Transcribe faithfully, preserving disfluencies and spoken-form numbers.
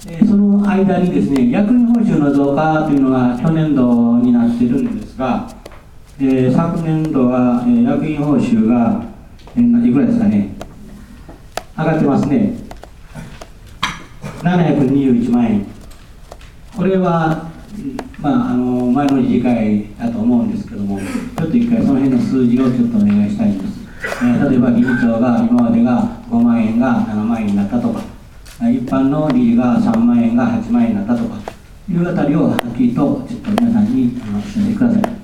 えー、その間にですね、役員報酬の増加というのが去年度になっているんですが、えー、昨年度は、えー、役員報酬が、えー、いくらですかね、上がってますね、ななひゃくにじゅういちまんえん。これは、まあ、あの前の理事会だと思うんですけども、ちょっと一回その辺の数字をちょっとお願いしたいんです。えー、例えば理事長が今までがごまんえんがななまんえんになったとか、一般の理事がさんまんえんがはちまんえんになったとかいうあたりをはっきりとちょっと皆さんにあの伝えてください。